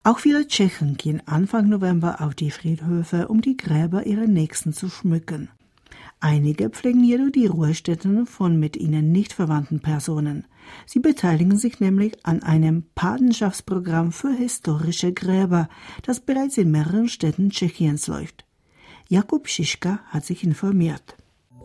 Auch viele Tschechen gehen Anfang November auf die Friedhöfe, um die Gräber ihrer Nächsten zu schmücken. Einige pflegen jedoch die Ruhestätten von mit ihnen nicht verwandten Personen. Sie beteiligen sich nämlich an einem Patenschaftsprogramm für historische Gräber, das bereits in mehreren Städten Tschechiens läuft. Jakub Schischka hat sich informiert.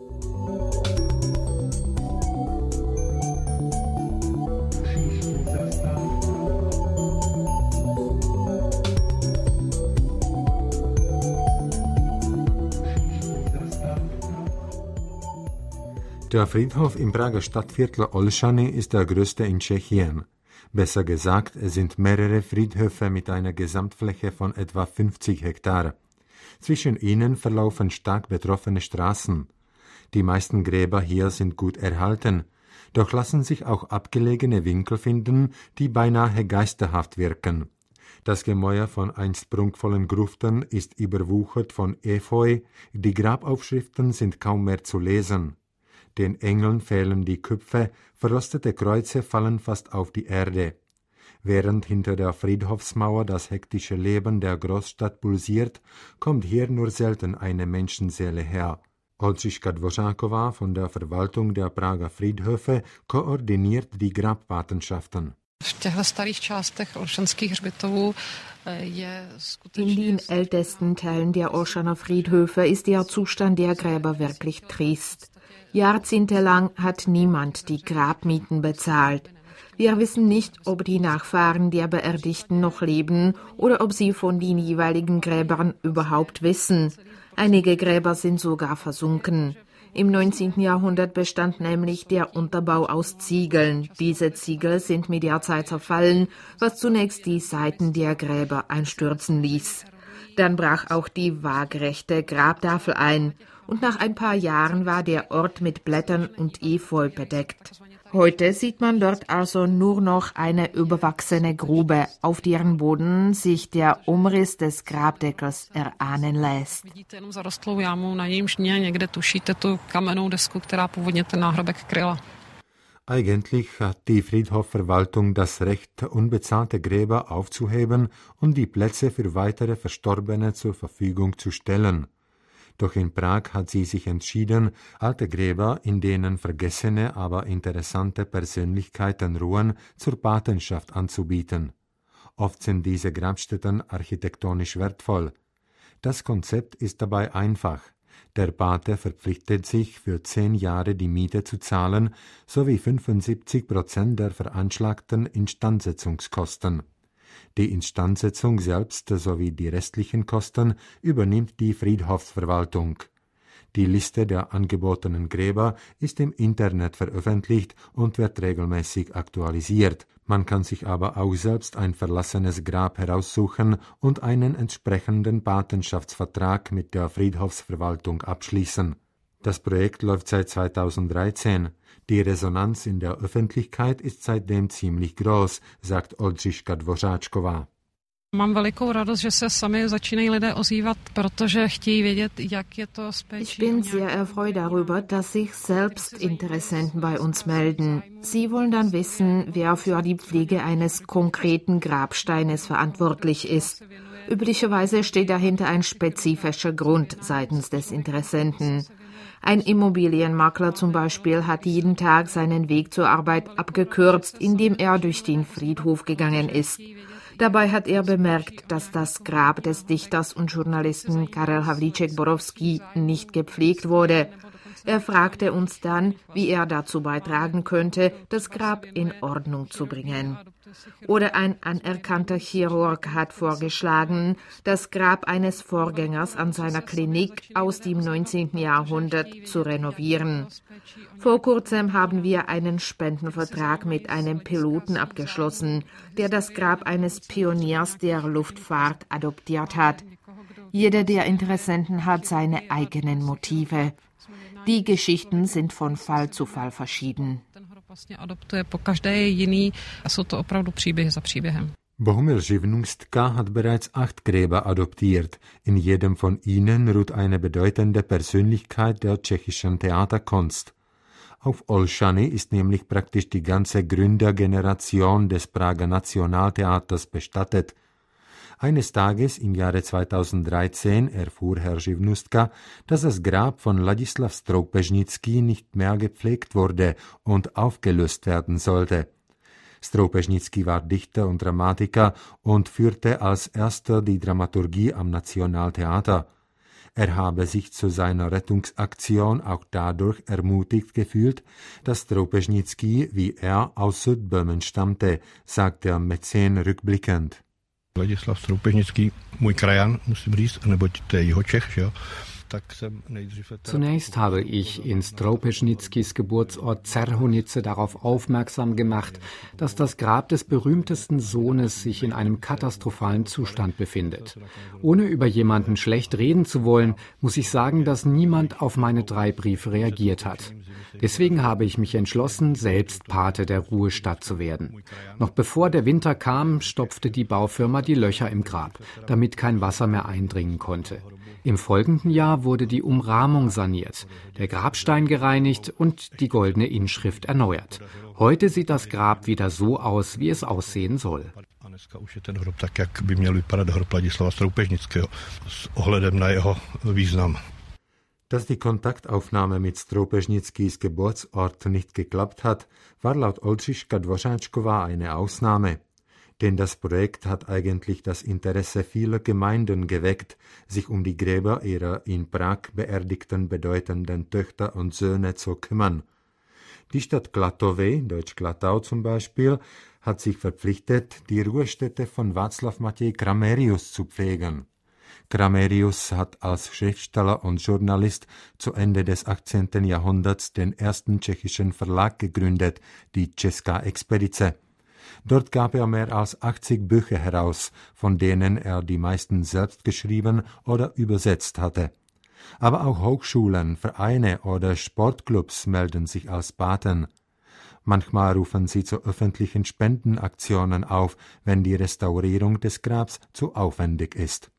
Der Friedhof im Prager Stadtviertel Olszany ist der größte in Tschechien. Besser gesagt, es sind mehrere Friedhöfe mit einer Gesamtfläche von etwa 50 Hektar. Zwischen ihnen verlaufen stark betroffene Straßen. Die meisten Gräber hier sind gut erhalten, doch lassen sich auch abgelegene Winkel finden, die beinahe geisterhaft wirken. Das Gemäuer von einst prunkvollen Gruften ist überwuchert von Efeu, die Grabaufschriften sind kaum mehr zu lesen. Den Engeln fehlen die Köpfe, verrostete Kreuze fallen fast auf die Erde. Während hinter der Friedhofsmauer das hektische Leben der Großstadt pulsiert, kommt hier nur selten eine Menschenseele her. Oldřiška Dvořáková von der Verwaltung der Prager Friedhöfe koordiniert die Grabpatenschaften. In den ältesten Teilen der Olszaner Friedhöfe ist der Zustand der Gräber wirklich trist. Jahrzehntelang hat niemand die Grabmieten bezahlt. Wir wissen nicht, ob die Nachfahren der Beerdigten noch leben oder ob sie von den jeweiligen Gräbern überhaupt wissen. Einige Gräber sind sogar versunken. Im 19. Jahrhundert bestand nämlich der Unterbau aus Ziegeln. Diese Ziegel sind mit der Zeit zerfallen, was zunächst die Seiten der Gräber einstürzen ließ. Dann brach auch die waagerechte Grabtafel ein. Und nach ein paar Jahren war der Ort mit Blättern und Efeu bedeckt. Heute sieht man dort also nur noch eine überwachsene Grube, auf deren Boden sich der Umriss des Grabdeckels erahnen lässt. Eigentlich hat die Friedhofverwaltung das Recht, unbezahlte Gräber aufzuheben und die Plätze für weitere Verstorbene zur Verfügung zu stellen. Doch in Prag hat sie sich entschieden, alte Gräber, in denen vergessene, aber interessante Persönlichkeiten ruhen, zur Patenschaft anzubieten. Oft sind diese Grabstätten architektonisch wertvoll. Das Konzept ist dabei einfach. Der Pate verpflichtet sich, für 10 Jahre die Miete zu zahlen, sowie 75% der veranschlagten Instandsetzungskosten. Die Instandsetzung selbst sowie die restlichen Kosten übernimmt die Friedhofsverwaltung. Die Liste der angebotenen Gräber ist im Internet veröffentlicht und wird regelmäßig aktualisiert. Man kann sich aber auch selbst ein verlassenes Grab heraussuchen und einen entsprechenden Patenschaftsvertrag mit der Friedhofsverwaltung abschließen. Das Projekt läuft seit 2013. Die Resonanz in der Öffentlichkeit ist seitdem ziemlich groß, sagt Oldřiška Dvořáčková. Ich bin sehr erfreut darüber, dass sich selbst Interessenten bei uns melden. Sie wollen dann wissen, wer für die Pflege eines konkreten Grabsteines verantwortlich ist. Üblicherweise steht dahinter ein spezifischer Grund seitens des Interessenten. Ein Immobilienmakler zum Beispiel hat jeden Tag seinen Weg zur Arbeit abgekürzt, indem er durch den Friedhof gegangen ist. Dabei hat er bemerkt, dass das Grab des Dichters und Journalisten Karel Havlíček-Borovský nicht gepflegt wurde. Er fragte uns dann, wie er dazu beitragen könnte, das Grab in Ordnung zu bringen. Oder ein anerkannter Chirurg hat vorgeschlagen, das Grab eines Vorgängers an seiner Klinik aus dem 19. Jahrhundert zu renovieren. Vor kurzem haben wir einen Spendenvertrag mit einem Piloten abgeschlossen, der das Grab eines Pioniers der Luftfahrt adoptiert hat. Jeder der Interessenten hat seine eigenen Motive. Die Geschichten sind von Fall zu Fall verschieden. Bohumil Živnůstka hat bereits 8 Gräber adoptiert. In jedem von ihnen ruht eine bedeutende Persönlichkeit der tschechischen Theaterkunst. Auf Olszany ist nämlich praktisch die ganze Gründergeneration des Prager Nationaltheaters bestattet. Eines Tages im Jahre 2013 erfuhr Herr Živnustka, dass das Grab von Ladislav Stroupežnický nicht mehr gepflegt wurde und aufgelöst werden sollte. Stroupežnický war Dichter und Dramatiker und führte als erster die Dramaturgie am Nationaltheater. Er habe sich zu seiner Rettungsaktion auch dadurch ermutigt gefühlt, dass Stroupežnický, wie er, aus Südböhmen stammte, sagt der Mäzen rückblickend. Ladislav Stroupežnický, můj krajan, musím říct, neboť to je Jihočech, že jo? Zunächst habe ich in Stroupežnickys Geburtsort Czerhonice darauf aufmerksam gemacht, dass das Grab des berühmtesten Sohnes sich in einem katastrophalen Zustand befindet. Ohne über jemanden schlecht reden zu wollen, muss ich sagen, dass niemand auf meine 3 Briefe reagiert hat. Deswegen habe ich mich entschlossen, selbst Pate der Ruhestadt zu werden. Noch bevor der Winter kam, stopfte die Baufirma die Löcher im Grab, damit kein Wasser mehr eindringen konnte. Im folgenden Jahr wurde die Umrahmung saniert, der Grabstein gereinigt und die goldene Inschrift erneuert. Heute sieht das Grab wieder so aus, wie es aussehen soll. Dass die Kontaktaufnahme mit Stroupežnickys Geburtsort nicht geklappt hat, war laut Oldřiška Dvořáčková eine Ausnahme. Denn das Projekt hat eigentlich das Interesse vieler Gemeinden geweckt, sich um die Gräber ihrer in Prag beerdigten bedeutenden Töchter und Söhne zu kümmern. Die Stadt Klatovy, Deutsch Klatau zum Beispiel, hat sich verpflichtet, die Ruhestätte von Václav Matěj Kramerius zu pflegen. Kramerius hat als Schriftsteller und Journalist zu Ende des 18. Jahrhunderts den ersten tschechischen Verlag gegründet, die Česká expedice. Dort gab er mehr als 80 Bücher heraus, von denen er die meisten selbst geschrieben oder übersetzt hatte. Aber auch Hochschulen, Vereine oder Sportclubs melden sich als Paten. Manchmal rufen sie zu öffentlichen Spendenaktionen auf, wenn die Restaurierung des Grabs zu aufwendig ist.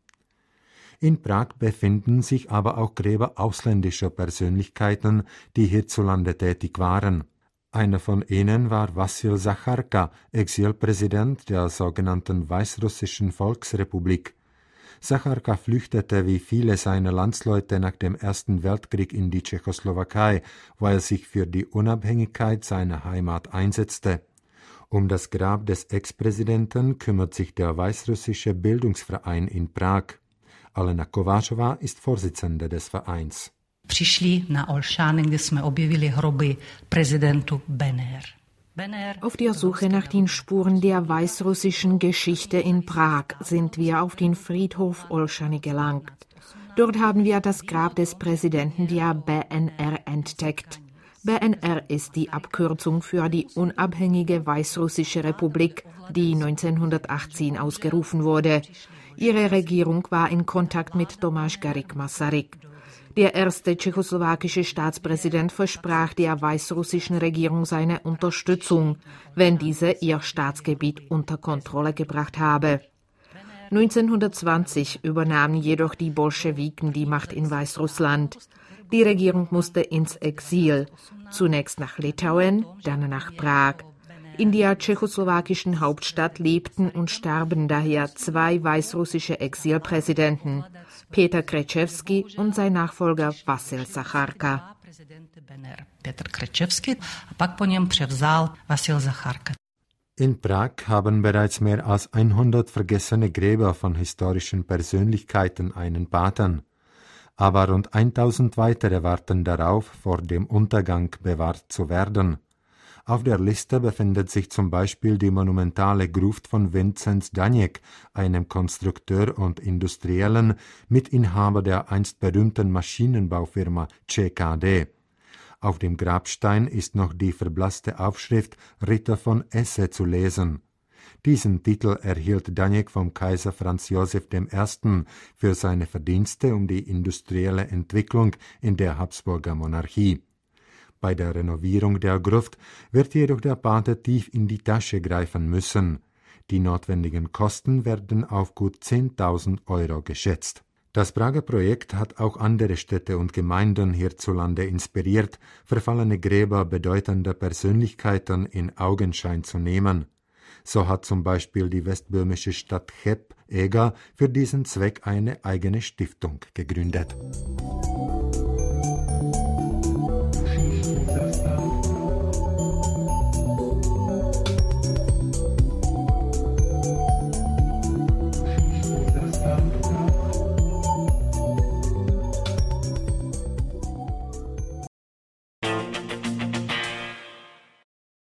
In Prag befinden sich aber auch Gräber ausländischer Persönlichkeiten, die hierzulande tätig waren. Einer von ihnen war Wassil Zacharka, Exilpräsident der sogenannten Weißrussischen Volksrepublik. Zacharka flüchtete wie viele seiner Landsleute nach dem Ersten Weltkrieg in die Tschechoslowakei, wo er sich für die Unabhängigkeit seiner Heimat einsetzte. Um das Grab des Ex-Präsidenten kümmert sich der Weißrussische Bildungsverein in Prag. Alena Kováčová ist Vorsitzende des Vereins. Přišli na Olšanen, kde jsme objevili hroby prezidentu BNR. Auf der Suche nach den Spuren der weißrussischen Geschichte in Prag sind wir auf den Friedhof Olszany gelangt. Dort haben wir das Grab des Präsidenten der BNR entdeckt. BNR ist die Abkürzung für die unabhängige Weißrussische Republik, die 1918 ausgerufen wurde. Ihre Regierung war in Kontakt mit Tomáš Garrigue Masaryk. Der erste tschechoslowakische Staatspräsident versprach der weißrussischen Regierung seine Unterstützung, wenn diese ihr Staatsgebiet unter Kontrolle gebracht habe. 1920 übernahmen jedoch die Bolschewiken die Macht in Weißrussland. Die Regierung musste ins Exil, zunächst nach Litauen, dann nach Prag. In der tschechoslowakischen Hauptstadt lebten und starben daher 2 weißrussische Exilpräsidenten, Peter Křečevský und sein Nachfolger Wassil Zacharka. In Prag haben bereits mehr als 100 vergessene Gräber von historischen Persönlichkeiten einen Paten. Aber rund 1000 weitere warten darauf, vor dem Untergang bewahrt zu werden. Auf der Liste befindet sich zum Beispiel die monumentale Gruft von Vinzenz Daněk, einem Konstrukteur und Industriellen, Mitinhaber der einst berühmten Maschinenbaufirma ČKD. Auf dem Grabstein ist noch die verblasste Aufschrift Ritter von Esse zu lesen. Diesen Titel erhielt Daněk vom Kaiser Franz Josef I. für seine Verdienste um die industrielle Entwicklung in der Habsburger Monarchie. Bei der Renovierung der Gruft wird jedoch der Pate tief in die Tasche greifen müssen. Die notwendigen Kosten werden auf gut 10.000 € geschätzt. Das Prager Projekt hat auch andere Städte und Gemeinden hierzulande inspiriert, verfallene Gräber bedeutender Persönlichkeiten in Augenschein zu nehmen. So hat zum Beispiel die westböhmische Stadt Cheb, Eger, für diesen Zweck eine eigene Stiftung gegründet.